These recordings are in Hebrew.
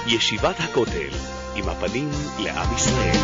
ישיבת הכותל, עם הפנים לעם ישראל.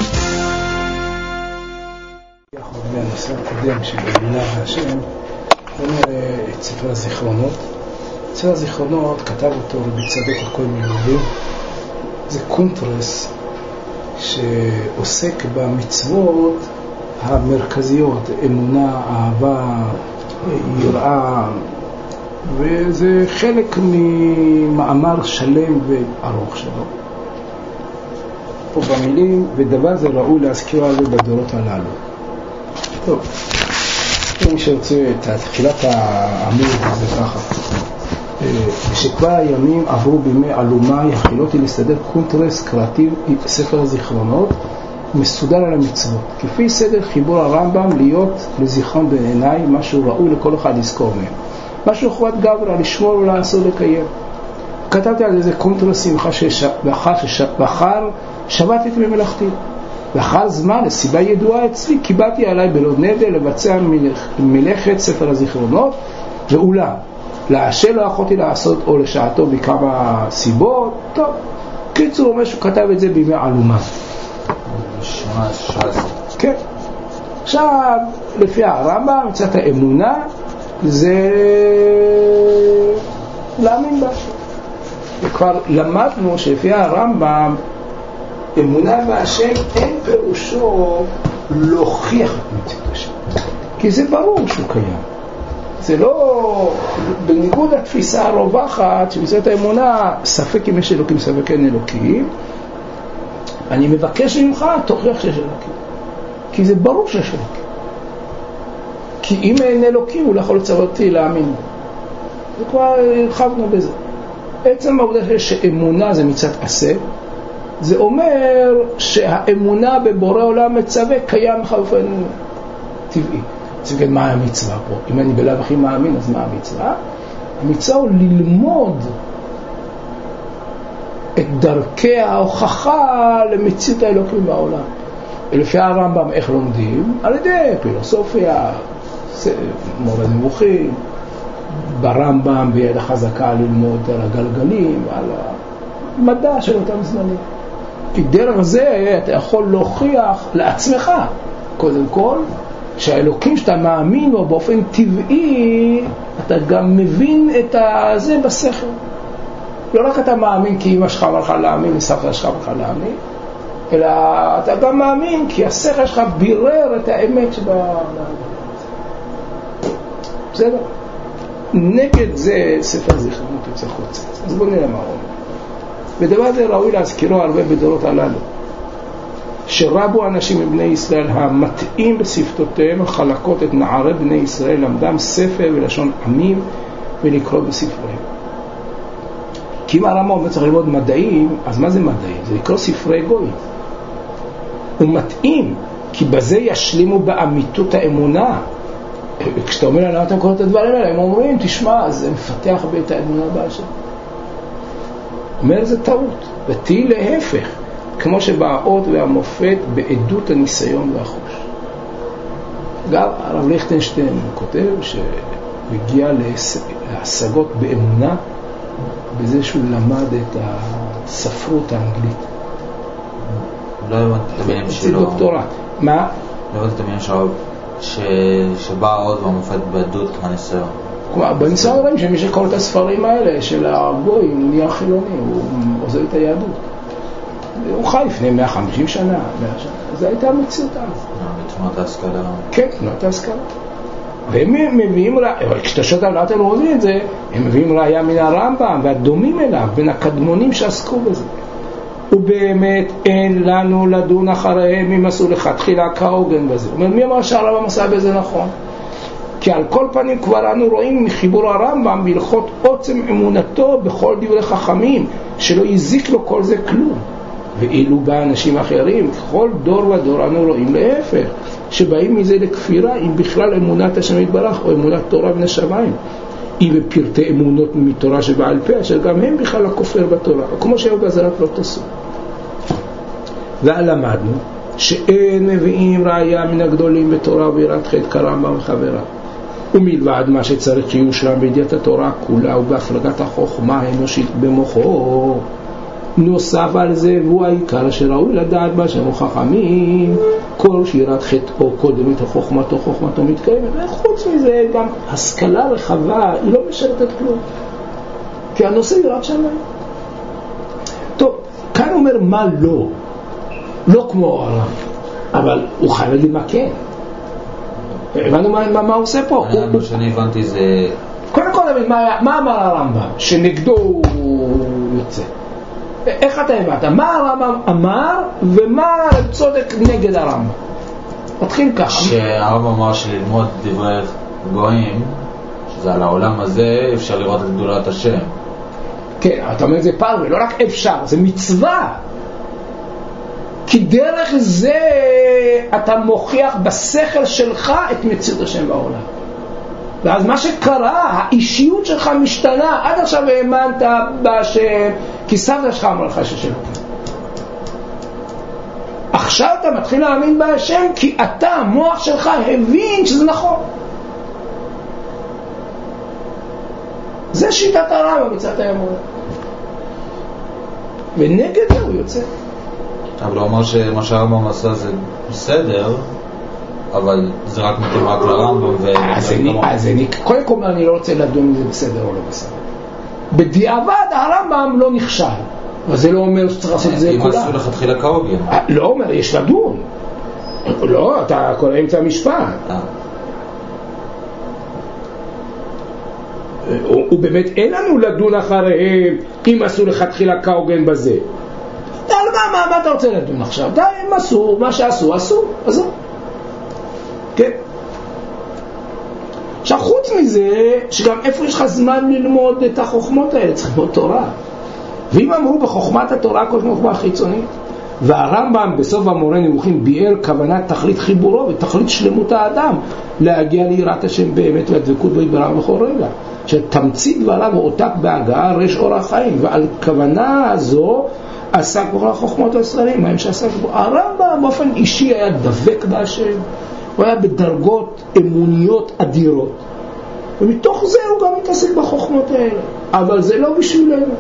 יחד מהנושא הקודם שבמילה השם, נראה את ספר הזיכרונות. ספר הזיכרונות כתב אותו רבי צדוק הכהן מלובלין. זה קונטרס שעוסק במצוות המרכזיות, אמונה, אהבה, יראה, וזה חלק ממאמר שלם וארוך שלו. פה במילים, ודבר זה ראוי להזכיר על זה בדורות הללו. טוב, מי שרוצה את תחילת העמוד זה ככה. ושכבר הימים עברו בימי אלומי, החילותי להסתדר קונטרס קראטיב ספר הזיכרונות, מסודר על המצוות. כפי סדר חיבור הרמב"ם להיות לזיכרון בעיניי, משהו ראוי לכל אחד לזכור מהם. משהו חובת גברא, לשמור ולעשות לקיים. כתבתי על זה קונטרסים ואחר שבתתי במלאכתי. ואחר זמן, לסיבה ידועה אצלי, קיבלתי עליי בלא נדר לבצע מלאכת ספר הזיכרונות, ואולם, לאשר לא יכולתי לעשות או לשעתו בכמה סיבות. טוב, קיצור אומר שהוא כתב את זה בימי אלומה. כן. עכשיו, לפי הרמב"ם, מצאת האמונה זה להאמין בה. וכבר למדנו שלפי הרמב"ם אמונה בהשם אין פירושו להוכיח את מציאות השם, כי זה ברור שהוא קיים. זה לא, בניגוד לתפיסה הרווחת שמצוות האמונה ספק אם יש אלוקים ספק אין אלוקים, אני מבקש ממך תוכיח שיש אלוקים, כי זה ברור שיש אלוקים. כי אם אין אלוקים הוא לא יכול לצוות אותי להאמין. וכבר הרחבנו בזה. עצם העובדה שאמונה זה מצד עשה, זה אומר שהאמונה בבורא עולם מצווה קיים באופן טבעי. צריך להגיד מה המצווה פה. אם אני בלב הכי מאמין, אז מה המצווה? המצווה הוא ללמוד את דרכי ההוכחה למציאות האלוקים בעולם. ולפי הרמב"ם איך לומדים? על ידי פילוסופיה, מורה נבוכים, ברמב"ם ביד החזקה ללמוד על הגלגלים, על המדע של אותם זמנים. כי דרך זה אתה יכול להוכיח לעצמך, קודם כל, שהאלוקים שאתה מאמין בו באופן טבעי, אתה גם מבין את זה בשכל. לא רק אתה מאמין כי אמא שלך אמרה לך להאמין, וסבתא שלך אמרה לך להאמין, אלא אתה גם מאמין כי השכל שלך בירר את האמת שבה... בסדר? נגד זה ספר זיכרונות יוצא חוצה. אז בואו נראה מה הוא אומר. ודבר זה ראוי להזכירו הרבה בדורות הללו, שרבו אנשים מבני ישראל המתאים בשפתותיהם החלקות את נערי בני ישראל, למדם ספר ולשון עמים ולקרוא בספריהם. כי אם הרמב"ם אומר צריך ללמוד מדעים, אז מה זה מדעים? זה לקרוא ספרי גוי. הוא מתאים, כי בזה ישלימו באמיתות האמונה. כשאתה אומר להם, אתה קורא את הדברים האלה, הם אומרים, תשמע, זה מפתח בית האמונה בהשם. אומר, זה טעות, ותהי להפך, כמו שבאות והמופת בעדות הניסיון והחוש. גם הרב ליכטנשטיין כותב שהגיע להשגות באמונה בזה שהוא למד את הספרות האנגלית. לא הבנתי את המילים שלו. זה דוקטורט. מה? לא הבנתי את המילים שלו שבא עוד והמופת בעדות הניסיון. בניסיון רואים שמי שקורא את הספרים האלה של הגוי הוא נהיה חילוני, הוא עוזב את היהדות. הוא חי לפני 150 שנה, 100 שנה. זו הייתה המציאות אז. בתמונת ההשכלה. כן, תמונת ההשכלה. והם מביאים, אבל כשאתה שואל למה אתם רואים את זה, הם מביאים ראיה מן הרמב"ם והדומים אליו, בין הקדמונים שעסקו בזה. ובאמת אין לנו לדון אחריהם אם עשו לכתחילה כהוגן בזה. אומר, מי אמר שהרמב"ם עשה בזה נכון? כי על כל פנים כבר אנו רואים מחיבור הרמב"ם בהלכות עוצם אמונתו בכל דברי חכמים, שלא יזיק לו כל זה כלום. ואילו בא אנשים אחרים, כל דור ודור אנו רואים להפך, שבאים מזה לכפירה, אם בכלל אמונת השם יתברך או אמונת תורה מן השמיים. היא בפרטי אמונות מתורה שבעל פה, אשר גם הם בכלל הכופר בתורה, כמו שהיו גזרת לא תעשו. ולמדנו שאין מביאים ראיה מן הגדולים בתורה וביראת חטא כרמב"ם וחבריו. ומלבד מה שצריך שיושלם בידיעת התורה כולה ובהפלגת החוכמה האנושית במוחו, נוסף על זה, והוא העיקר שראוי לדעת בה שהם חכמים, כל שירת חטאו קודמת חוכמתו, חוכמתו מתקיימת. וחוץ מזה גם השכלה רחבה היא לא משרתת כלום, כי הנושא יראת שמיים. טוב, כאן אומר מה לא, לא כמו הר"ם, אבל הוא חייב להגיד מה כן. הבנו מה הוא עושה פה? מה שאני הבנתי זה... קודם כל, מה אמר הרמב"ם? שנגדו הוא יוצא. איך אתה הבנת? מה הרמב"ם אמר ומה צודק נגד הרמב"ם? מתחיל ככה. שהרמב"ם אמר שללמוד דברי גויים, שזה על העולם הזה, אפשר לראות את גדולת השם. כן, אתה אומר זה פרווה, לא רק אפשר, זה מצווה. כי דרך זה אתה מוכיח בשכל שלך את מציאות השם בעולם. ואז מה שקרה, האישיות שלך משתנה. עד עכשיו האמנת בשם, כי סבתא שלך אמר לך ששם. עכשיו אתה מתחיל להאמין בהשם, כי אתה, המוח שלך הבין שזה נכון. זה שיטת הרמב"ם מצד האמונה. ונגד זה הוא יוצא. אבל הוא אמר שמה שהרמב"ם עשה זה בסדר, אבל זה רק מתאים רק לרמב"ם. אז אני קודם כל אני לא רוצה לדון אם זה בסדר או לא בסדר. בדיעבד הרמב"ם לא נכשל, אבל זה לא אומר שצריך לעשות את זה כולה. אם עשו לכתחילה כהוגן. לא אומר, יש לדון. לא, אתה כל אמצע המשפט. ובאמת אין לנו לדון אחריהם אם עשו לכתחילה כהוגן בזה. מה אתה רוצה לדון עכשיו? די, הם עשו, מה שעשו, עשו. כן. עכשיו חוץ מזה, שגם איפה יש לך זמן ללמוד את החוכמות האלה? צריך ללמוד תורה. ואם אמרו בחוכמת התורה כל חוכמה חיצונית, והרמב"ם בסוף המורה נבוכים ביאר כוונת תכלית חיבורו ותכלית שלמות האדם להגיע ליראת השם באמת והדבקות בו יתברך בכל רגע, שתמצית דבריו הועתק בהגעה רש אור החיים, ועל כוונה הזו עסק בכל החוכמות הישראלים, מה הם שעסק בו. הרמב"ם באופן אישי היה דבק בהשם, הוא היה בדרגות אמוניות אדירות, ומתוך זה הוא גם מתעסק בחוכמות האלה, אבל זה לא בשבילנו.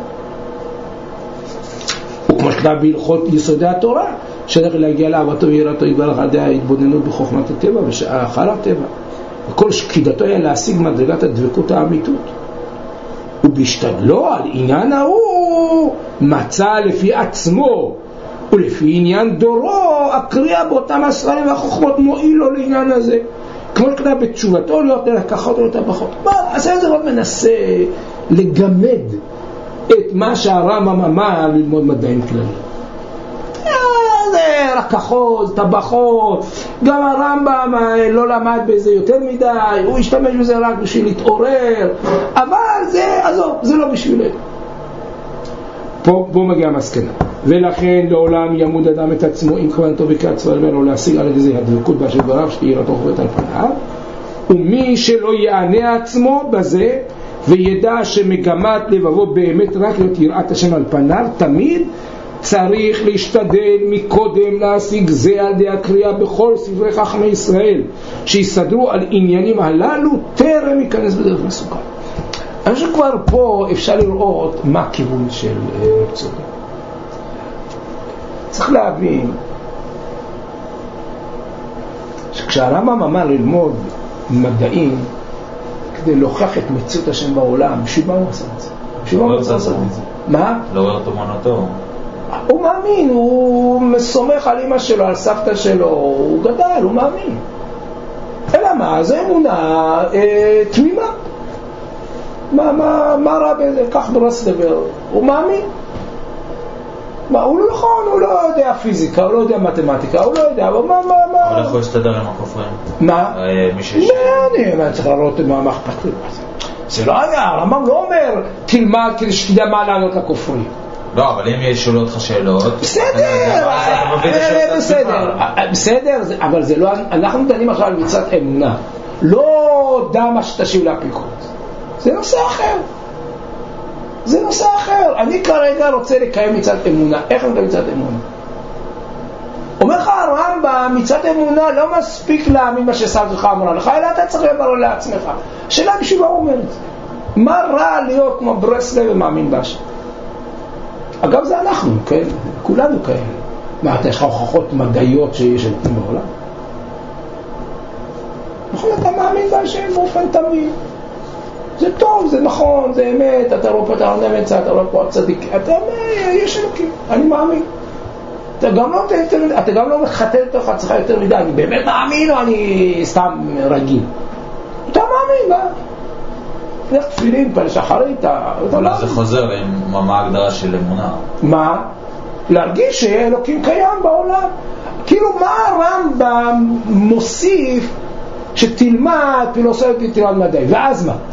וכמו שכתב בהלכות יסודי התורה, שדרך להגיע לאהבתו ויראתו יתברך על ידי ההתבוננות בחוכמת הטבע ואחר הטבע, וכל שקידתו היה להשיג מדרגת הדבקות האמיתות, ובהשתדלו על עניין ההוא מצא לפי עצמו ולפי עניין דורו הקריאה באותם הספרים והחוכמות מועיל לו לעניין הזה, כמו שכתב בתשובתו להיות לקחות או לתבחות. אז זה עוד מנסה לגמד את מה שהרמב"ם אמר ללמוד מדעים כלליים. זה לקחות, טבחות. גם הרמב"ם לא למד בזה יותר מדי, הוא השתמש בזה רק בשביל להתעורר, אבל זה, עזוב, זה לא בשבילנו. פה מגיע המסקנה. ולכן לעולם ימוד אדם את עצמו עם כוונתו בקצרה ולא להשיג על זה הדבקות באשר דבריו שיראתו חובט על פניו, ומי שלא יענה עצמו בזה וידע שמגמת לבבו באמת רק להיות יראת השם על פניו, תמיד צריך להשתדל מקודם להשיג זה על ידי הקריאה בכל ספרי חכמי ישראל שיסדרו על עניינים הללו טרם ייכנס בדרך מסוכן. אני חושב שכבר פה אפשר לראות מה הכיוון של צודק. צריך להבין שכשהרמב"ם אמר ללמוד מדעים כדי להוכיח את מציאות השם בעולם, בשביל מה הוא עשה את זה? בשביל מה הוא עשה את זה? מה? לא רואה אותו מונותו. הוא מאמין, הוא סומך על אמא שלו, על סבתא שלו, הוא גדל, הוא מאמין. אלא מה? זה אמונה תמימה. מה רע בזה? כך ברסלבר, הוא מאמין. הוא לא נכון, הוא לא יודע פיזיקה, הוא לא יודע מתמטיקה, הוא לא יודע, אבל מה? אבל איך הוא יסתדר עם הכופרים? מה? אני צריך לראות מה אכפת לי. זה לא היה, הרמב"ם לא אומר תלמד כדי שתדע מה לענות לכופרים. לא, אבל אם ישאלו אותך שאלות... בסדר, אבל זה לא... אנחנו דנים עכשיו על מצוות אמונה. לא דע מה שתשיב לאפיקורוס. זה נושא אחר. אני כרגע רוצה לקיים מצוות אמונה. איך אני מקיים מצוות אמונה? אומר לך הרמב"ם, מצוות אמונה לא מספיק להאמין מה שסבתא אמרה לך, אלא אתה צריך לברר לעצמך. השאלה בשביל מה הוא אומר את זה? מה רע להיות כמו ברסלב ומאמין בהשם? אגב, זה אנחנו, כן? כולנו כאלה. מה, יש לך הוכחות מדעיות שיש אלוקים בעולם? נכון, אתה מאמין בהשם באופן תמיד. זה טוב, זה נכון, זה אמת, אתה רואה פה, אתה לא נמצא, אתה רואה פה צדיק, אתה אומר, יש אלוקים, אני מאמין. אתה גם לא מחטא לתוך עצמך יותר מדי, אני באמת מאמין או אני סתם רגיל? אתה מאמין, לך תפילין, פעל שחרית. זה חוזר מה ההגדרה של אמונה? מה? להרגיש שאלוקים קיים בעולם. כאילו מה הרמב"ם מוסיף שתלמד פילוסופיה תלמד מדעי, ואז מה?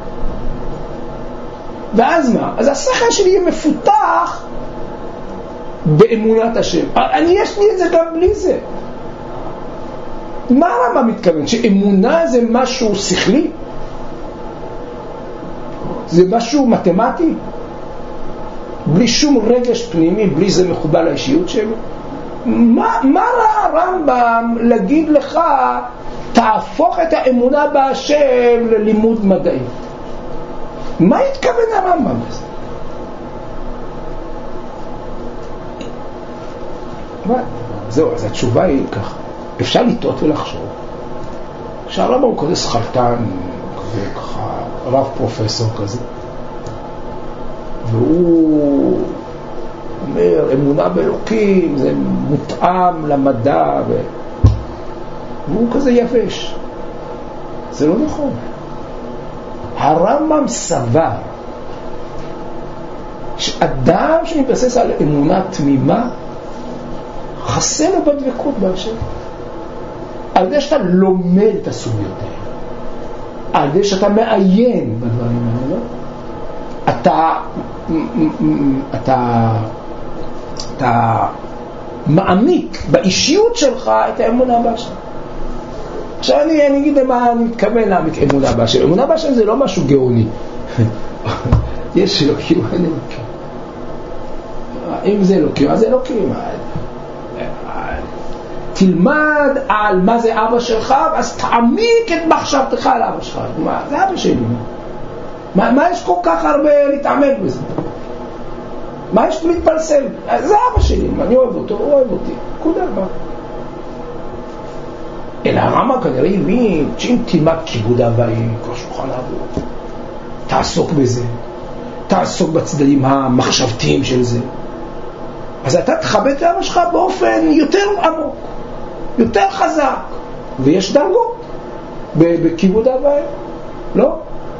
אז השכל שלי יהיה מפותח באמונת השם. יש לי את זה גם בלי זה. מה הרמב"ם מתכוון? שאמונה זה משהו שכלי? זה משהו מתמטי? בלי שום רגש פנימי, בלי זה מחובר לאישיות שלו? מה הרמב"ם להגיד לך תהפוך את האמונה בהשם ללימוד מדעי? מה התכוון הרמב"ם בזה? זהו, אז התשובה היא ככה. אפשר לטעות ולחשוב שהרמב"ם הוא כזה שכלתן וככה רב פרופסור כזה, והוא אומר אמונה באלוקים זה מותאם למדע והוא כזה יבש. זה לא נכון. הרמב"ם סבר שאדם שמתבסס על אמונה תמימה חסר לו בדבקות בהשם. על ידי שאתה לומד את הסוגיות האלה, על ידי שאתה מעיין בדברים האלה, אתה מעמיק באישיות שלך את האמונה בהשם. עכשיו אני אגיד למה אני מתכוון להעמיק אמונה בהשם. אמונה בהשם זה לא משהו גאוני. יש אלוקים, אין אלוקים. אם זה אלוקים, אז זה אלוקים. תלמד על מה זה אבא שלך, אז תעמיק את מחשבתך על אבא שלך. זה אבא שלי. מה יש כל כך הרבה להתעמק בזה? מה יש להתפלסל? זה אבא שלי, אני אוהב אותו, הוא אוהב אותי. כודה מה? אלא הרמב"ם כנראה הבין שאם תלמד כיבוד אבאים, כבר שולחן לעבוד, תעסוק בזה, תעסוק בצדדים המחשבתיים של זה, אז אתה תכבד את אבא שלך באופן יותר עמוק, יותר חזק, ויש דרגות בכיבוד אבאים, לא?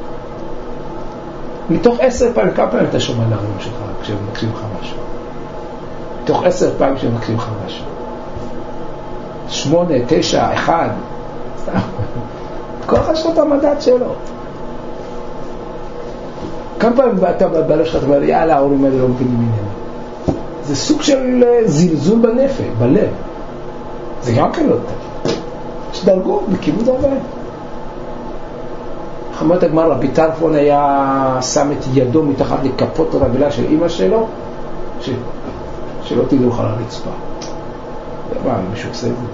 מתוך 10 פעמים, כמה פעמים אתה שומע להורים שלך כשהם מקשיבים לך משהו? מתוך 10 פעמים כשהם מקשיבים לך משהו? 8, 9, 1, סתם. כל אחד יש לו את המדד שלו. כמה פעמים אתה בלב שלך, אתה אומר, יאללה, ההורים האלה לא מבינים ממנו. זה סוג של זלזול בנפש, בלב. זה גם כן לא טוב. יש דרגות בכיבוד אבאים. חמות הגמר, רבי טרפון היה שם את ידו מתחת לכפות רגלה של אמא שלו, שלא תדעו לך לרצפה. מה, מישהו עושה את זה?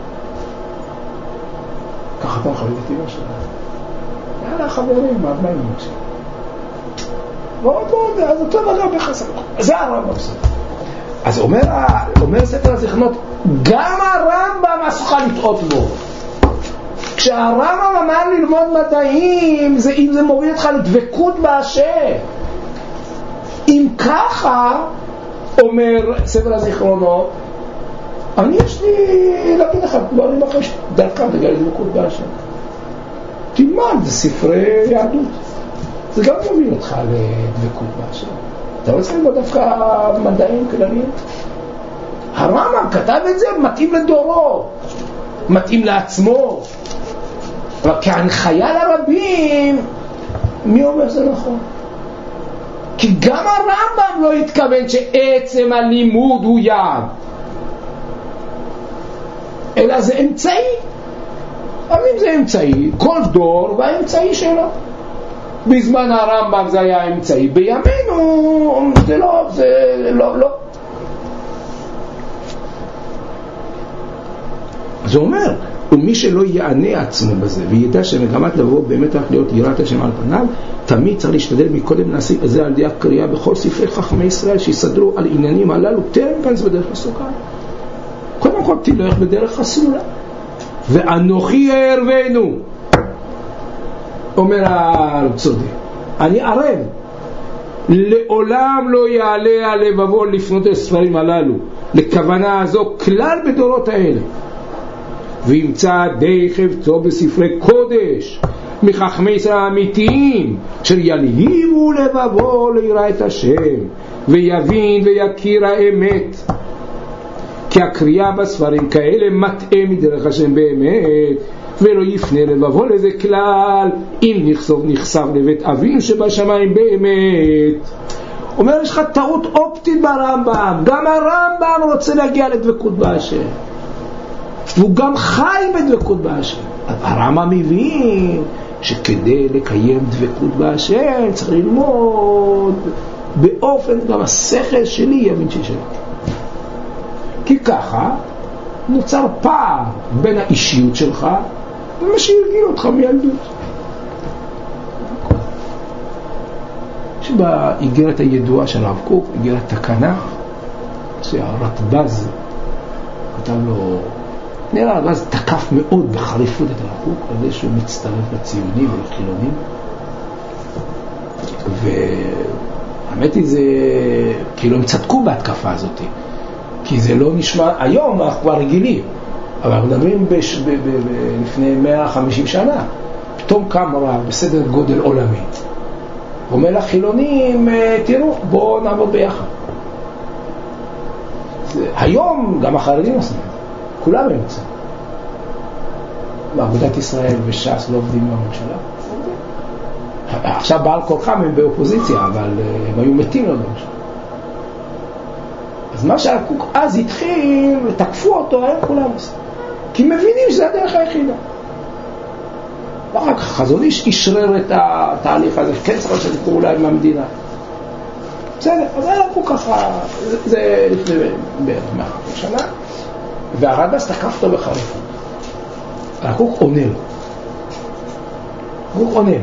ככה אתה מכבד את אמא שלו. יאללה, חברים, מה הם מקשיב? ועוד, אז אותו דבר בחסר. זה הרמב"ם עושה. אז אומר ספר הזיכרונות, גם הרמב"ם אסור לטעות בו. כשהרמב"ם אמר ללמוד מדעים, אם זה מוביל אותך לדבקות בהשם. אם ככה, אומר ספר הזיכרונות, אני יש לי להגיד לך דברים אחרי דרכם תגיע לדבקות בהשם. תלמד, זה ספרי יהדות. זה גם מוביל אותך לדבקות בהשם. אתה רוצה ללמוד דווקא מדעים כלליים? הרמב"ם כתב את זה, מתאים לדורו, מתאים לעצמו. אבל כהנחיה לרבים, מי אומר זה נכון? כי גם הרמב"ם לא התכוון שעצם הלימוד הוא יעד, אלא זה אמצעי. אבל אם זה אמצעי, כל דור והאמצעי שלו. בזמן הרמב"ם זה היה אמצעי, בימינו זה לא. זה אומר, ומי שלא יענה עצמו בזה וידע שמגמת לבוא באמת רק להיות יראת השם על פניו, תמיד צריך להשתדל מקודם להשיג את זה על ידי הקריאה בכל ספרי חכמי ישראל שיסדרו על עניינים הללו טרם כנס בדרך מסוכן. קודם כל תלך בדרך הסלולה. ואנוכי הערבנו, אומר הרצודי, אני ערב, לעולם לא יעלה על לבבו לפנות את הספרים הללו לכוונה הזו כלל בדורות האלה, וימצא די חפצו בספרי קודש מחכמי ישראל האמיתיים אשר ילהיבו לבבו ליראה את השם ויבין ויכיר האמת, כי הקריאה בספרים כאלה מטעה מדרך השם באמת, ולא יפנה לבבו לזה כלל אם נחשף לבית אבינו שבשמיים באמת. אומר, יש לך טעות אופטית ברמב"ם, גם הרמב"ם רוצה להגיע לדבקות בהשם, והוא גם חי בדבקות בהשם. הרמב"ם מבין שכדי לקיים דבקות בהשם צריך ללמוד באופן גם השכל שלי יבין ששלך, כי ככה נוצר פער בין האישיות שלך ומה שהרגיל אותך מילדות. שבאיגרת הידועה של הרב קוק, איגרת תקנה, שהרטב"ז כתב לו, נראה הרטב"ז תקף מאוד בחריפות את הרב קוק על זה שהוא מצטרף לציונים ולחילונים, והאמת היא זה כאילו הם צדקו בהתקפה הזאת, כי זה לא נשמע, היום אנחנו כבר רגילים, אבל אנחנו מדברים לפני 150 שנה, פתאום קם רב בסדר גודל עולמי, אומר לחילונים, תראו, בואו נעבוד ביחד. היום גם החרדים עושים את זה, כולם הם עושים. באגודת ישראל וש"ס לא עובדים בממשלה. עכשיו בעל כורחם הם באופוזיציה, אבל הם היו מתים לו בממשלה. אז מה שהקוק אז התחיל ותקפו אותו, הם כולם עושים. כי מבינים שזה הדרך היחידה. ואחר כך חזון איש ישרר את התהליך הזה, כן צריך לשתף פעולה עם המדינה. בסדר, אז היה פה ככה, זה לפני בערך 100 שנה, והרדב"ז תקף אותו בחריפות. הקוק עונה לו. הקוק עונה לו.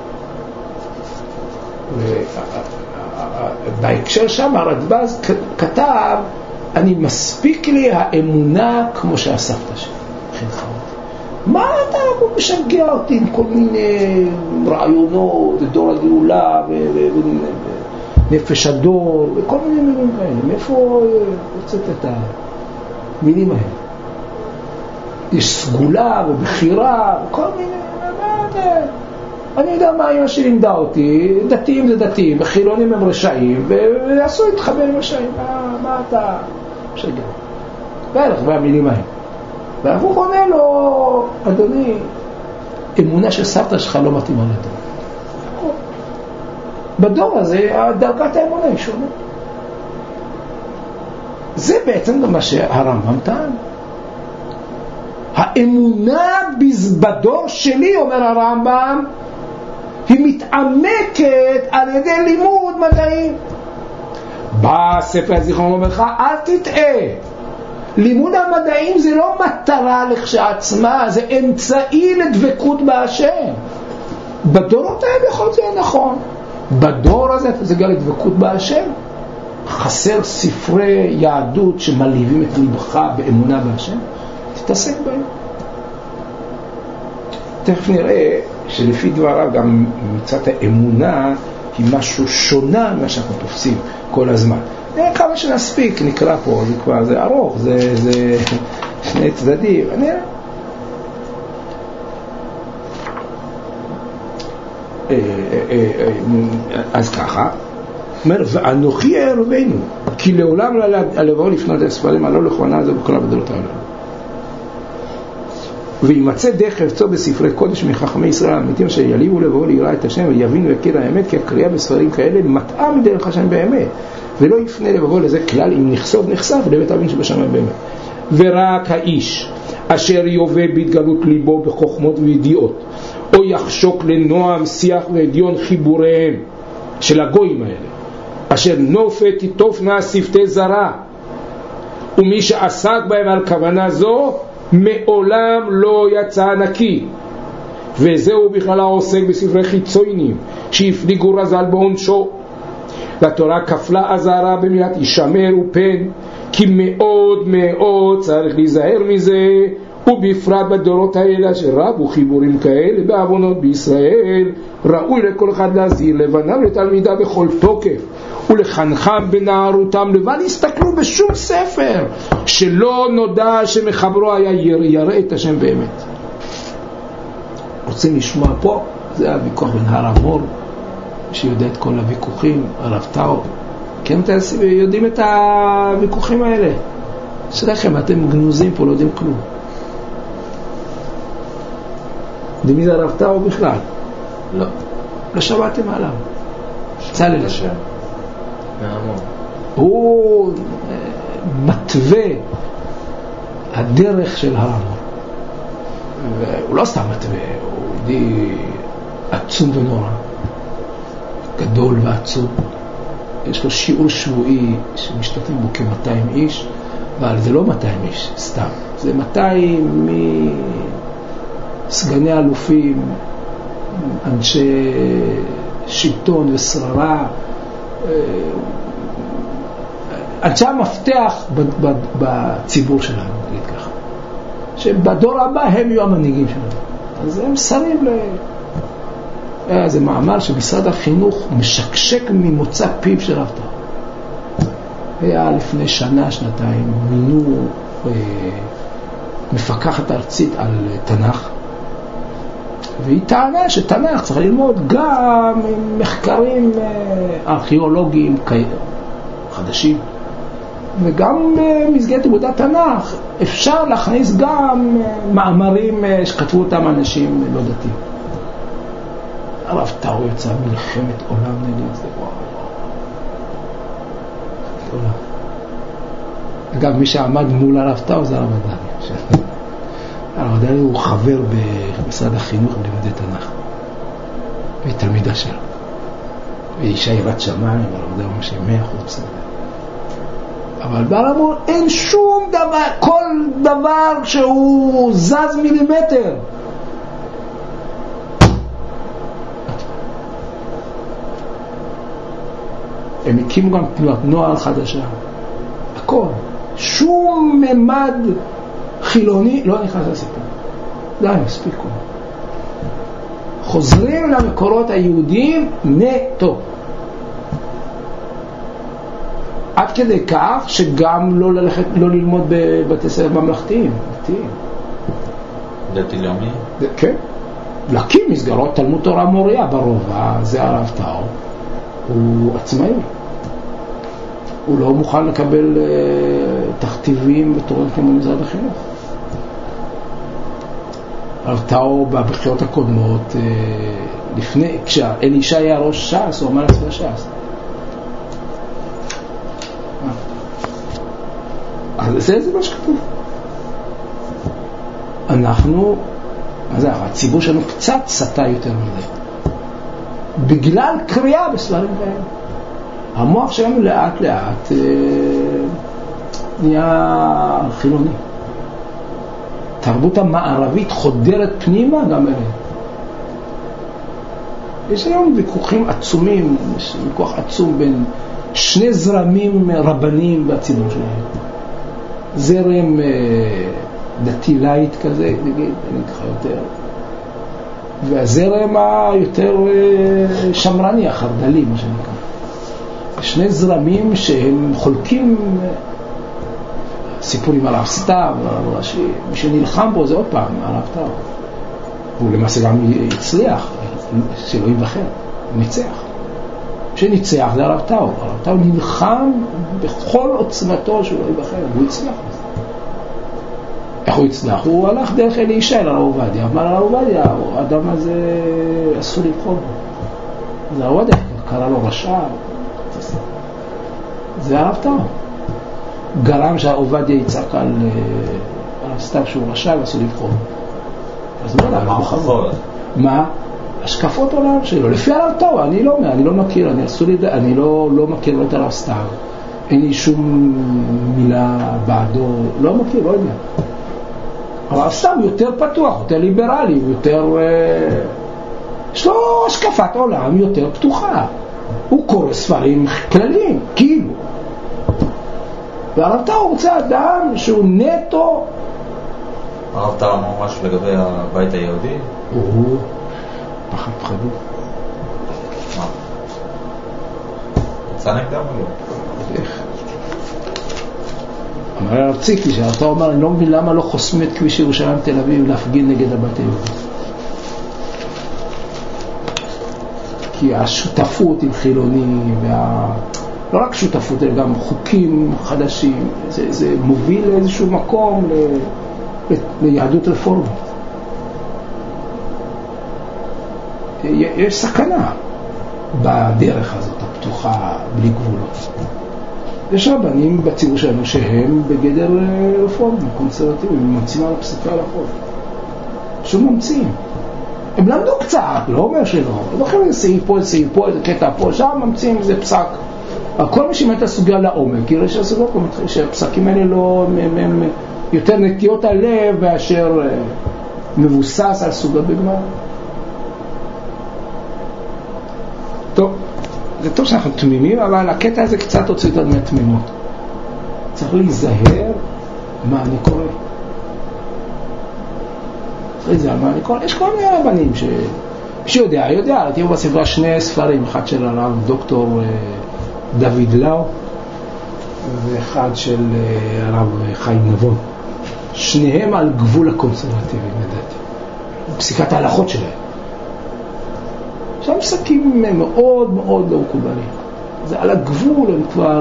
בהקשר שם הרדב"ז כתב, אני מספיק לי האמונה כמו שהסבתא שלי חינכה אותי. מה אתה משגע אותי עם כל מיני רעיונות, דור הגאולה ונפש הדור וכל מיני מילים כאלה? מאיפה יוצאת את המילים האלה? יש סגולה ובחירה וכל מיני, אני יודע מה אמא שלי לימדה אותי, דתיים זה דתיים, חילונים הם רשעים, ועשו להתחבר עם רשעים. מה אתה משגע? בערך, והמילים האלה. והוא עונה לו, אדוני, אמונה של סבתא שלך לא מתאימה לדור. בדור הזה, דרגת האמונה היא שונה. זה בעצם גם מה שהרמב"ם טען. האמונה בדור שלי, אומר הרמב"ם, היא מתעמקת על ידי לימוד מדעים. בספר הזיכרון אומר לך, אל תטעה. לימוד המדעים זה לא מטרה לכשעצמה, זה אמצעי לדבקות בהשם. בדורות האלה יכול להיות זה נכון. בדור הזה זה גם לדבקות בהשם. חסר ספרי יהדות שמלהיבים את ליבך באמונה בהשם. תתעסק בהם. תכף נראה שלפי דבריו גם מצד האמונה היא משהו שונה ממה שאנחנו תופסים כל הזמן. כמה שנספיק נקרא פה, זה כבר, זה ארוך, זה שני צדדים. אז ככה, אומר, ואנוכי הערבנו, כי לעולם לבוא לפנות את הספרים הלא לכוונה הזו בכל הבדלות האלה. וימצא דרך חפצו בספרי קודש מחכמי ישראל האמיתים אשר יליבו לבוא ליראה את השם ויבין ויכיר האמת, כי הקריאה בספרים כאלה מטעה מדרך השם באמת, ולא יפנה לבוא לזה כלל אם נחשף לבית אבינו שבשמיים באמת. ורק האיש אשר יובא בהתגלות ליבו בחוכמות וידיעות, או יחשוק לנועם שיח והדיון חיבוריהם של הגויים האלה, אשר נופת תיטופנה שפתי זרה, ומי שעסק בהם על כוונה זו מעולם לא יצא נקי, וזהו בכלל העוסק בספרי חיצונים שהפליגו רז"ל בעונשו. והתורה כפלה אזהרה במילת ישמר ופן, כי מאוד מאוד צריך להיזהר מזה, ובפרט בדורות האלה שרבו חיבורים כאלה בעוונות בישראל. ראוי לכל אחד להזהיר לבניו לתלמידה בכל תוקף ולחנכם בנערותם, לבל יסתכלו בשום ספר שלא נודע שמחברו היה ירא את השם באמת. רוצים לשמוע פה? זה הוויכוח בין הרב מור, שיודע את כל הוויכוחים, הרב טאו. כן, יודעים את הוויכוחים האלה? שלכם, אתם גנוזים פה, לא יודעים כלום. יודעים מי זה הרב טאו בכלל? לא. לא שמעתם עליו. צלל השם. מהמון. הוא מתווה הדרך של הרב. והוא לא סתם מתווה, הוא ידי עצום ונורא. גדול ועצום. יש לו שיעור שבועי שמשתתפים בו כ-200 איש, אבל זה לא 200 איש, סתם. זה 200 מסגני אלופים, אנשי שלטון ושררה, אנשי המפתח בציבור שלנו, נגיד ככה. שבדור הבא הם יהיו המנהיגים שלנו. אז הם שרים זה מאמר שמשרד החינוך משקשק ממוצא פיו של רב טאו. היה לפני שנה, שנתיים, מינו מפקחת ארצית על תנ"ך, והיא טענה שתנ"ך צריך ללמוד גם מחקרים ארכיאולוגיים חדשים, וגם במסגרת לימודי תנ"ך אפשר להכניס גם מאמרים שכתבו אותם אנשים לא דתיים. הרב טאו יצא מלחמת עולם נגד זה. עולם. אגב, מי שעמד מול הרב טאו זה הרב עדני. הרב עדני הוא חבר במשרד החינוך בלימודי תנ"ך. והיא תלמידה שלו. והיא אישה יראת שמיים, הרב עדני הוא משהו 100%. אבל ברמון אין שום דבר, כל דבר שהוא זז מילימטר. הם הקימו גם תנועת נוער חדשה. הכל. שום ממד חילוני לא נכנס לסיפור. די, מספיקו. חוזרים למקורות היהודיים נטו. עד כדי כך שגם לא ללמוד בבתי ספר ממלכתיים. דתי-לאומי? כן. להקים מסגרות תלמוד תורה מוריה ברובע, זה הרב טאו. הוא עצמאי. הוא לא מוכן לקבל תכתיבים בתורים כמו משרד החינוך. הרב טאו בבחירות הקודמות, לפני, כשאלישע היה ראש ש"ס, הוא אמר לעצמי ש"ס. אז זה מה שכתוב. אנחנו, הציבור שלנו קצת סטה יותר מדי. בגלל קריאה בספרים כאלה. המוח שלנו לאט לאט נהיה חילוני. תרבות המערבית חודרת פנימה גם אליהם. יש היום ויכוחים עצומים, יש ויכוח עצום בין שני זרמים רבניים בציבור שלהם. זרם דתי לייט כזה, נגיד, אני אקחה יותר. והזרם היותר שמרני, החרדלי, מה שנקרא. שני זרמים שהם חולקים סיפורים על הרב סתיו, הרב ראשי. מי שנלחם בו זה עוד פעם, הרב טאו. הוא למעשה גם הצליח, שלא ייבחר, הוא ניצח. שניצח זה הרב טאו. הרב טאו נלחם בכל עוצמתו שהוא לא ייבחר, והוא הצליח. איך הוא הצליח? הוא הלך דרך אלישע אל הרב עובדיה, אמר הרב עובדיה, האדם הזה אסור לבחור בו. זה הרב עובדיה, קרא לו רשע. זה הרב טאו. גרם שהעובדיה יצעק על הרב סתיו שהוא רשע ואסור לבחור. אז מה ההוכחות? מה? השקפות עולם שלו. לפי הרב טאו, אני לא מכיר, אני לא מכיר את הרב סתיו. אין לי שום מילה בעדו, לא מכיר, לא יודע. אבל סתם יותר פתוח, יותר ליברלי, יותר... יש לו השקפת עולם יותר פתוחה. הוא קורא ספרים כלליים, כאילו. והרב טאו רוצה אדם שהוא נטו. הרב טאו אמר משהו לגבי הבית היהודי? הוא פחד פחדות. מה? יצא נגדם או לא? איך? אמר הרב ציקי, שהרב טאו אומר, אני לא מבין למה לא חוסמים את כביש ירושלים תל אביב להפגין נגד הבית היהודי. כי השותפות עם חילונים, לא רק שותפות, אלא גם חוקים חדשים, זה מוביל לאיזשהו מקום ליהדות רפורמית. יש סכנה בדרך הזאת, הפתוחה בלי גבולות. יש רבנים בציבור שלנו שהם בגדר רפורמים, קונסרבטיביים, הם ממציאים על הפסיקה לחוק. שום ממציאים. הם למדו קצת, לא אומר שלא. הם הולכים איזה סעיף פה, איזה סעיף פה, איזה קטע פה, שם ממציאים איזה פסק. כל מי שימת הסוגיה לעומק, יראה שהפסקים האלה לא, הם יותר נטיות הלב באשר מבוסס על סוגיה בגמרא. טוב, זה טוב שאנחנו תמימים, אבל הקטע הזה קצת הוציא אותנו מהתמימות. צריך להיזהר מה אני קורא. יש כל מיני רבנים שיודע, תראו בספרה שני ספרים, אחד של הרב דוקטור דוד לאו ואחד של הרב חיים נבון, שניהם על גבול הקונסרבטיבי, לדעתי, פסיקת ההלכות שלהם. שם פסקים מאוד מאוד לא מקובלים, זה על הגבול, הם כבר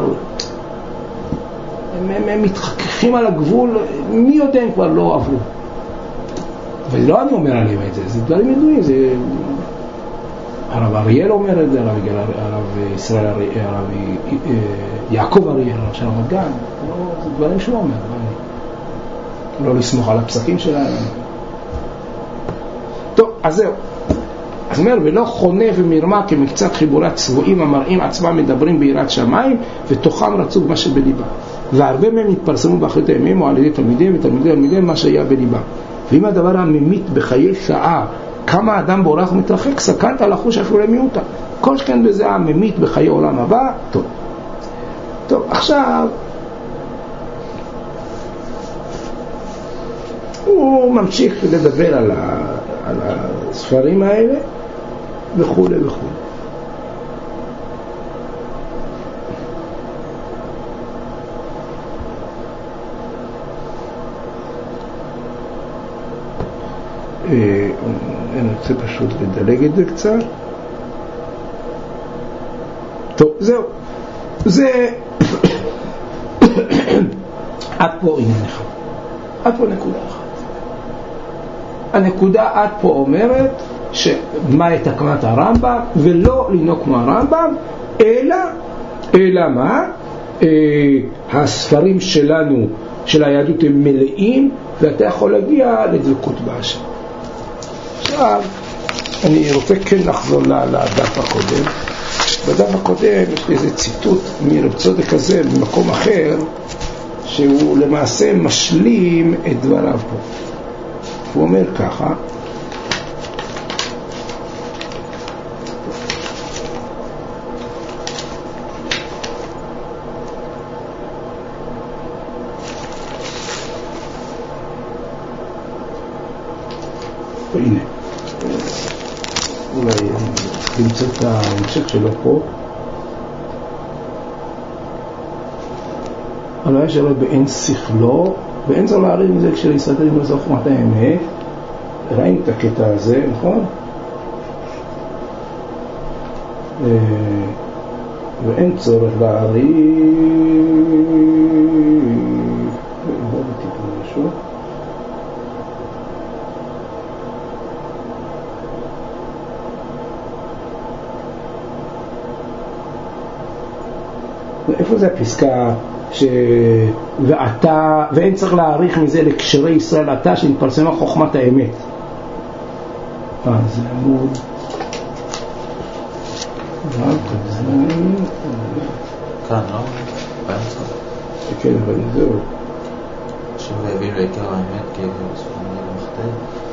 הם מתחככים על הגבול, מי יודע הם כבר לא עברו. ולא אני אומר עליהם את זה, זה דברים ידועים, זה הרב אריאל אומר את זה, הרב ישראל, הרב יעקב אריאל, הרב של רמת גן, זה דברים שהוא אומר, לא לסמוך על הפסקים שלהם. טוב, אז זהו. אז אומר, ולא חונה ומרמה כמקצת חיבורת צבועים המראים עצמם מדברים ביראת שמיים, ותוכם רצו מה שבליבה. והרבה מהם התפרסמו באחרית הימים, או על ידי תלמידים ותלמידים מה שהיה בליבה. ואם הדבר הממית בחיי שעה, כמה אדם בורח ומתרחק, סכנת לחוש אפילו למיעוטה. כל שכן בזה הממית בחיי עולם הבא, טוב. טוב, עכשיו, הוא ממשיך לדבר על הספרים האלה, וכו' וכו'. אני רוצה פשוט לדלג את זה קצת. טוב, זהו. זה עד פה עניין אחד. עד פה נקודה אחת. הנקודה עד פה אומרת שמה את הקמת הרמב"ם, ולא לנהוג כמו הרמב"ם, אלא מה? הספרים שלנו, של היהדות הם מלאים, ואתה יכול להגיע לדבקות בהשם. עכשיו, אני רוצה כן לחזור לדף הקודם. בדף הקודם יש לי איזה ציטוט מרב צודק הזה במקום אחר, שהוא למעשה משלים את דבריו פה. הוא אומר ככה, הנה, אולי נמצא את ההמשך שלו פה. אבל יש הרי באין שכלו, ואין זו להעריך מזה כשלישראל עם לזוך חוכמת האמת. ראינו את הקטע הזה, נכון? ואין צורך להעריך, לא בטיפול משהו. איפה זה הפסקה ואין צריך להעריך מזה לקשרי ישראל אתה שנתפרסמה חוכמת האמת? זה עמוד כאן, לא? באמצע. כן, אבל זהו אנשים והבין לעיקר האמת כאילו בסופו למחתל.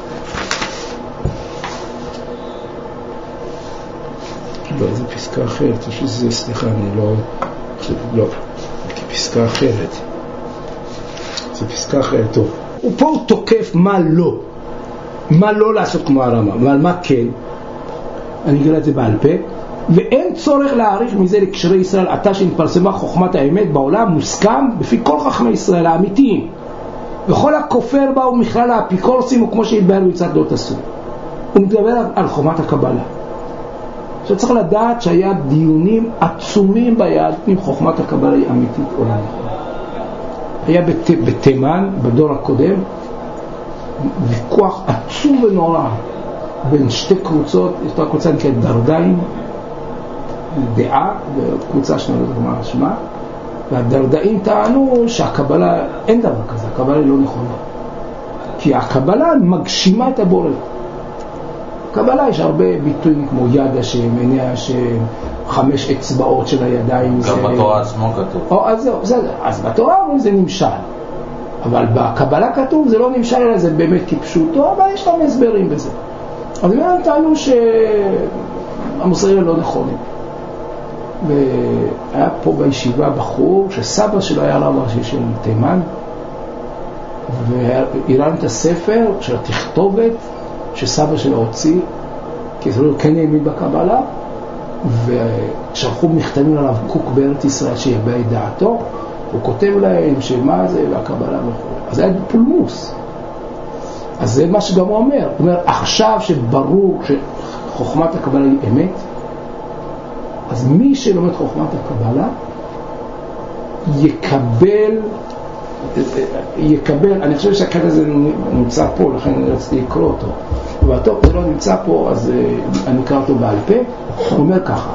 לא, זו פסקה אחרת, יש לזה, סליחה, אני לא, פסקה אחרת. זו פסקה אחרת, טוב. ופה הוא תוקף מה לא לעשות כמו הרמב"ם, אבל מה כן? אני אגלה את זה בעל פה. ואין צורך להעריך מזה לקשרי ישראל עתה שנתפרסמה חוכמת האמת בעולם מוסכם בפי כל חכמי ישראל האמיתיים, וכל הכופר בה ומכלל האפיקורסים וכמו שהתבהר מצד לא תעשו. הוא מדבר על חוכמת הקבלה. עכשיו צריך לדעת שהיה דיונים עצומים ביהדות אם חוכמת הקבלה היא אמיתית או לא נכונה. היה בתימן בדור הקודם ויכוח עצום ונורא בין שתי קבוצות. יש את הקבוצה נקראת דרדיים דעה, וקבוצה שנייה לא דוגמה שמה, והדרדאים טענו שהקבלה, אין דבר כזה, הקבלה היא לא נכונה, כי הקבלה מגשימה את הבורא. הקבלה יש הרבה ביטויים כמו יד השם, עיני השם, 5 אצבעות של הידיים. גם בתורה עצמו כתוב. אז בתורה זה נמשל, אבל בקבלה כתוב זה לא נמשל אלא זה באמת כפשוטו, אבל יש להם הסברים בזה. אז הם טענו שהמוסרים לא נכונים. והיה פה בישיבה בחור שסבא שלו היה רב ראשי של תימן, והראה את הספר של התכתובת שסבא שלו הוציא, כי זה לא כן האמין בקבלה, ושלחו מכתבים עליו קוק בארץ ישראל שיביע את דעתו, הוא כותב להם שמה זה והקבלה וכו'. אז היה פולמוס. אז זה מה שגם הוא אומר. הוא אומר, עכשיו שברור שחוכמת הקבלה היא אמת, אז מי שלומד חוכמת הקבלה יקבל, אני חושב שהקטע הזה נמצא פה, לכן אני רציתי לקרוא אותו, אבל טוב, זה לא נמצא פה, אז אני אקרא אותו בעל פה. הוא אומר ככה: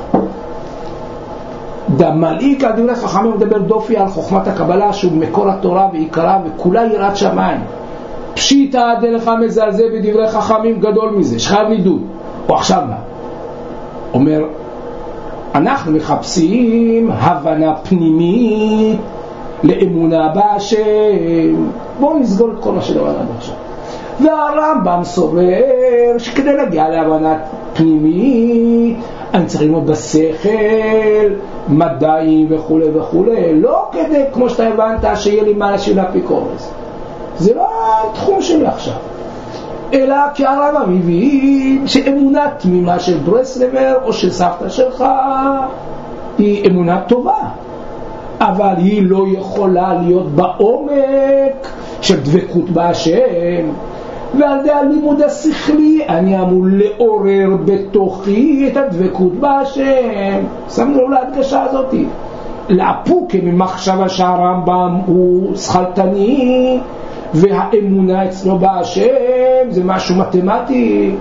דמלאיק על דברי חכמים מדבר דופי על חוכמת הקבלה שהוא מקור התורה ועיקרה וכולה יראת שמיים, פשיטא דלך מזלזל בדברי חכמים גדול מזה, שחייב נידוי. או עכשיו מה? אומר, אנחנו מחפשים הבנה פנימית לאמונה בהשם. בואו נסגור את כל מה שדבר עד עכשיו. והרמב"ם סובר שכדי להגיע להבנה פנימית אני צריך ללמוד בשכל, מדעים וכו' וכו', לא כדי כמו שאתה הבנת שיהיה לי מה להשאיר לאפיקורס. זה לא התחום שלי עכשיו, אלא כי הרמב"ם מבין שאמונה תמימה של ברסלבר או של סבתא שלך היא אמונה טובה, אבל היא לא יכולה להיות בעומק של דבקות בהשם. ועל די הלימוד השכלי אני אמור לעורר בתוכי את הדבקות בהשם. שמנו לו להדגשה הזאת. לאפוק ממחשבה שהרמב"ם הוא שכלתני והאמונה אצלו בהשם זה משהו מתמטי.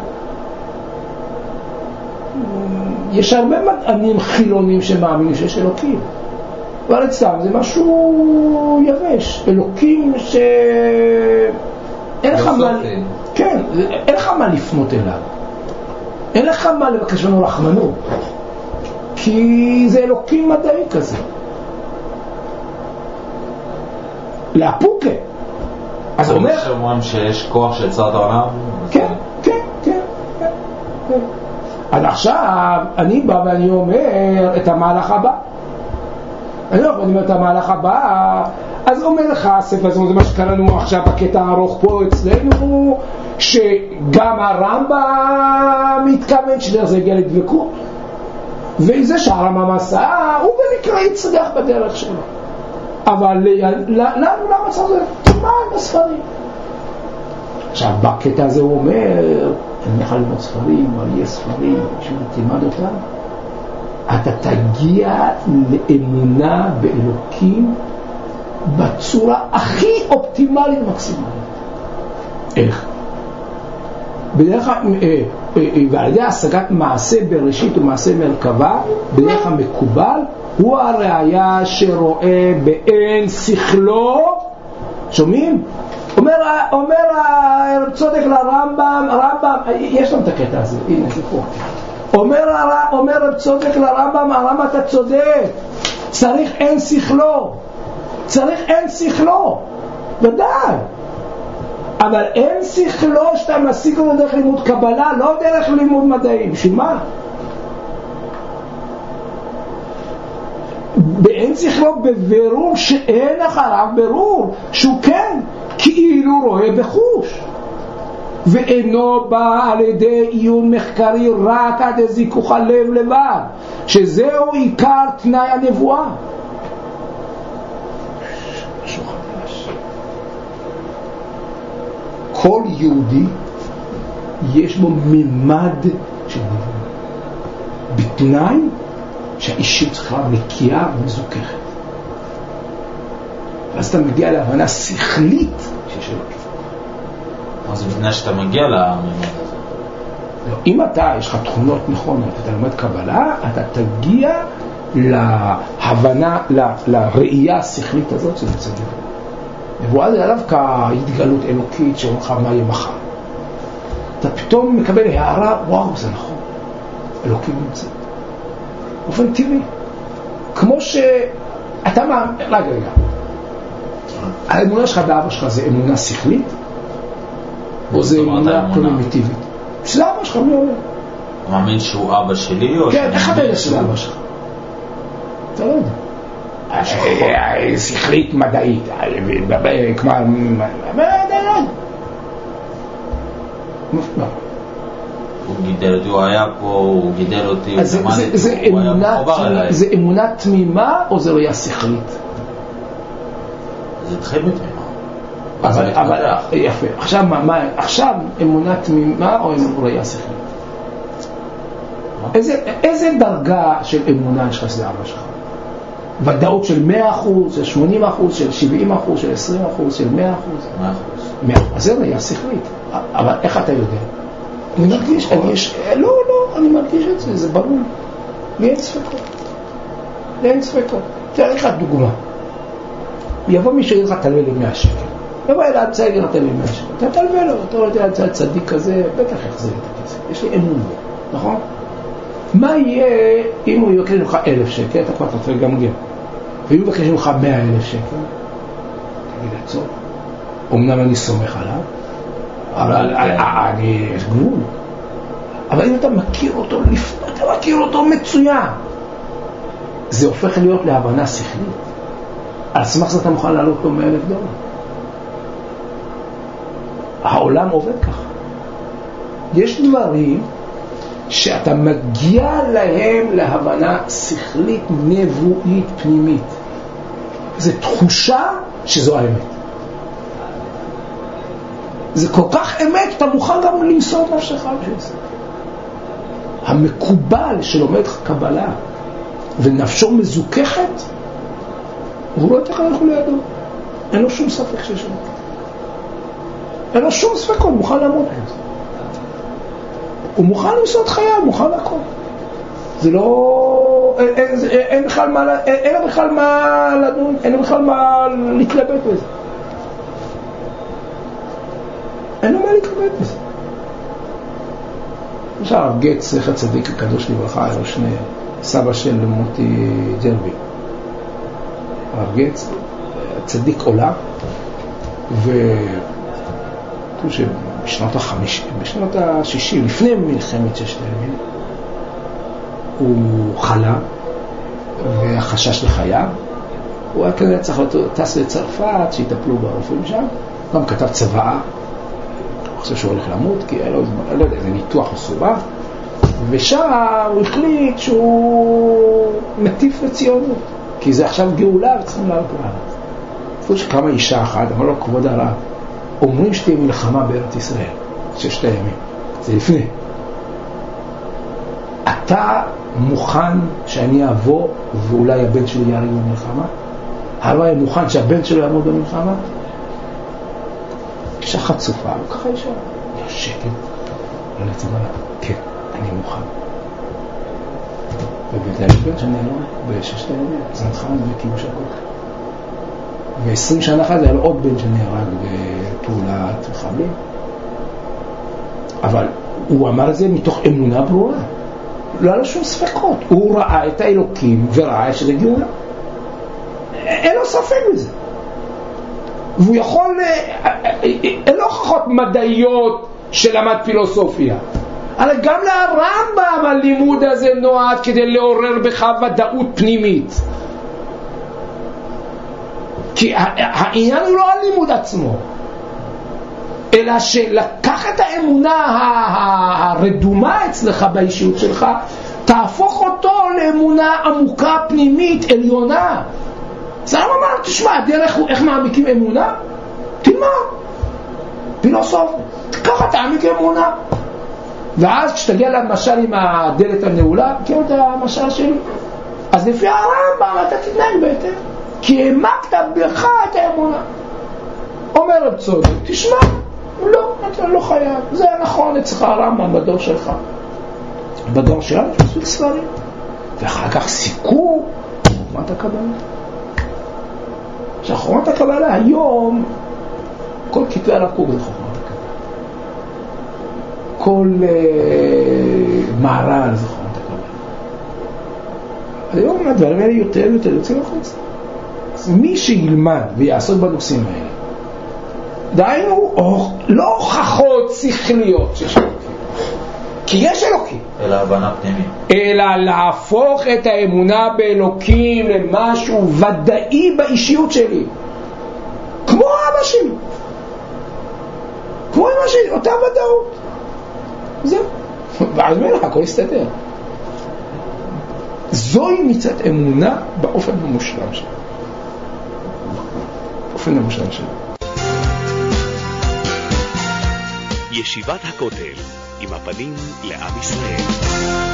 יש הרבה מדענים חילונים שמאמינים שיש אלוקים, אבל אצלם זה משהו יבש. אלוקים אין לך מה, כן, אין לך מה לפנות אליו, אין לך מה לבקש לנו רחמנות, כי זה אלוקים מדעי כזה. לאפוקה אז אומר שאומרים שיש כוח שיצר את העולם. כן. אז עכשיו אני בא ואני אומר את המהלך הבא. אני אומר את המהלך הבא. אז אומר לך הספר הזה, זה מה שקראנו עכשיו בקטע הארוך פה אצלנו, שגם הרמב"ם מתכוון שזה יגיע לדבקות, וזה שהרמב"ם עשה הוא במקרה יצליח בדרך שלו. אבל לנו למה צריך זה? תלמד בספרים. עכשיו בקטע הזה הוא אומר, אני יכול ללמוד ספרים, אבל יש ספרים שתלמד אותם, אתה תגיע לאמונה באלוקים בצורה הכי אופטימלית ומקסימלית. איך? בדרך ועל ידי השגת מעשה בראשית ומעשה מרכבה בדרך המקובל הוא הראיה שרואה באין שכלו. שומעים? אומר הרב צודק לרמב"ם, יש לנו את הקטע הזה, הנה זה פה. אומר רב צודק לרמב"ם, הרמב"ם אתה צודק, צריך אין שכלו, ודאי. אבל אין שכלו שאתה משיג אותו דרך לימוד קבלה, לא דרך לימוד מדעים. בשביל מה? באין שכלו בבירור שאין אחריו ברור, שהוא כן כאילו רואה בחוש. ואינו בא על ידי עיון מחקרי רק עד זיכוך הלב לבד, שזהו עיקר תנאי הנבואה. כל יהודי יש בו ממד של נבואה, בתנאי שהאישית צריכה נקייה ומזוכחת. ואז אתה מגיע להבנה שכלית שיש אלוקים. אז לפני שאתה מגיע לממד הזה. לא, אם אתה, יש לך תכונות נכונות, אתה לומד קבלה, אתה תגיע להבנה, לראייה השכלית הזאת שזה מצד נבואה. נבואה זה דווקא התגלות אלוקית שאומר לך מה יהיה מחר. אתה פתאום מקבל הערה, וואו, זה נכון. אלוקים נמצא. באופן טבעי. כמו שאתה רגע. האמונה שלך באבא שלך זה אמונה שכלית? או זה אמונה קוגניטיבית? של אבא שלך, מי אומר? אתה מאמין שהוא אבא שלי? כן, איך אתה יודע של אבא שלך? אתה לא יודע. שכלית מדעית, כמו... הוא גידל אותי, הוא היה פה, הוא גידל אותי, הוא זה אמונה תמימה או זה ראייה שכלית? זה התחיל בתמימה. אבל יפה. עכשיו אמונה תמימה או ראייה שכלית? איזה דרגה של אמונה יש לך שזה אבא שלך? ודאות של 100%, של 80%, של 70%, של 20%, של 100%? 100%. אז זה ראייה שכלית. אבל איך אתה יודע? אני מרגיש, אני מרגיש את זה, זה ברור. לי אין ספקות. תראה לך דוגמה. יבוא מי שיגיד לך תלווה לי 100 שקל. יבוא אלעד צייגר תלווה לי 100 שקל. אתה תלווה לו, אתה רואה את הצדיק כזה, בטח יחזיר את הכסף. יש לי אמון בו, נכון? מה יהיה אם הוא יבקש ממך 1,000 שקל, אתה כבר תתחיל לגמגם. ואם הוא יבקש ממך 100,000 שקל, תגיד עצור. אמנם אני סומך עליו, אבל יש גבול. אבל אם אתה מכיר אותו לפני, אתה מכיר אותו מצוין. זה הופך להיות להבנה שכלית. על סמך זה אתה מוכן לעלות לו $100,000. העולם עובד ככה. יש דברים שאתה מגיע להם להבנה שכלית, נבואית, פנימית. זו תחושה שזו האמת. זה כל כך אמת, אתה מוכן גם למסור את נפשך בשביל זה. המקובל שלומד קבלה ונפשו מזוכחת, הוא לא יותר הלכו לידו. אין לו שום ספק שיש לו. אין לו שום ספק, הוא מוכן לעמוד בזה. הוא מוכן למסור את חייו, הוא מוכן להכל. זה לא... אין בכלל מה לדון, אין בכלל מה להתלבט בזה. אין לו מה להתלבט בזה. למשל, הרב גץ, זכר צדיק הקדוש לברכה, היה לו שני, סבא של מוטי ג'רבי. הרב גץ, צדיק עולה, שבשנות ה-60, לפני מלחמת ששת הימים, הוא חלה, והחשש לחייו, הוא היה כנראה צריך לטס לצרפת, שיטפלו ברופאים שם, גם כתב צבאה, הוא חושב שהוא הולך למות, כי לא יודע, זה ניתוח מסובך, ושם הוא החליט שהוא מטיף לציונות, כי זה עכשיו גאולה וצריכים לעלות לארץ. אפילו שקמה אישה אחת, אמר לו כבוד הרב, אומרים שתהיה מלחמה בארץ ישראל, ששת הימים, זה לפני. אתה מוכן שאני אבוא ואולי הבן שלי יעריך במלחמה? הלוא היה מוכן שהבן שלו יעמוד במלחמה? אישה חצופה, הוא ככה אישה, יש שקט, לא לצמא לה, כן, אני מוכן. ובית בן שאני אראה בששת הימים, זה נתחם בכיבוש הכוח. ו20 שנה אחת היה לו עוד בן שנהרג בפעולת מחבלים. אבל הוא אמר את זה מתוך אמונה ברורה. לא היה לו שום ספקות. הוא ראה את האלוקים וראה שזה גאולה. אין לו ספק בזה. והוא יכול, אין לו הוכחות מדעיות שלמד פילוסופיה, אבל גם לרמב"ם הלימוד הזה נועד כדי לעורר בך ודאות פנימית. כי העניין הוא לא הלימוד עצמו, אלא שלקח את האמונה הרדומה אצלך באישיות שלך, תהפוך אותו לאמונה עמוקה פנימית עליונה. זה לא אמר, תשמע, הדרך הוא איך מעמיקים אמונה? תלמד פילוסוף, ככה תעמיק אמונה. ואז כשתגיע למשל עם הדלת הנעולה, כאילו את המשל שלי, אז לפי הרמב"ם אתה תתנהג בהתאם, כי העמקת בך את האמונה. אומר רב צודק, תשמע, לא, אתה לא חייב, זה נכון אצלך הרמב"ם בדור שלך, בדור שלנו יש מספיק ספרים, ואחר כך סיכום חוכמת הקבלה. שחוכמת הקבלה היום, כל כתבי הרב קוק זה חוכמת הקבלה, כל מערל זה חוכמת הקבלה. היום הדברים האלה יותר יוצאים החוצה. אז מי שילמד ויעסוק בנושאים האלה, דהיינו לא הוכחות שכליות שיש אלוקים, כי יש אלוקים, אלא הבנה פנימית, אלא להפוך את האמונה באלוקים למשהו ודאי באישיות שלי, כמו אבא שלי, כמו אמא שלי, אותה ודאות. זהו, ואז מלך הכל יסתדר. זוהי מצוות אמונה באופן המושלם שלה, באופן המושלם שלה. ישיבת הכותל, עם הפנים לעם ישראל.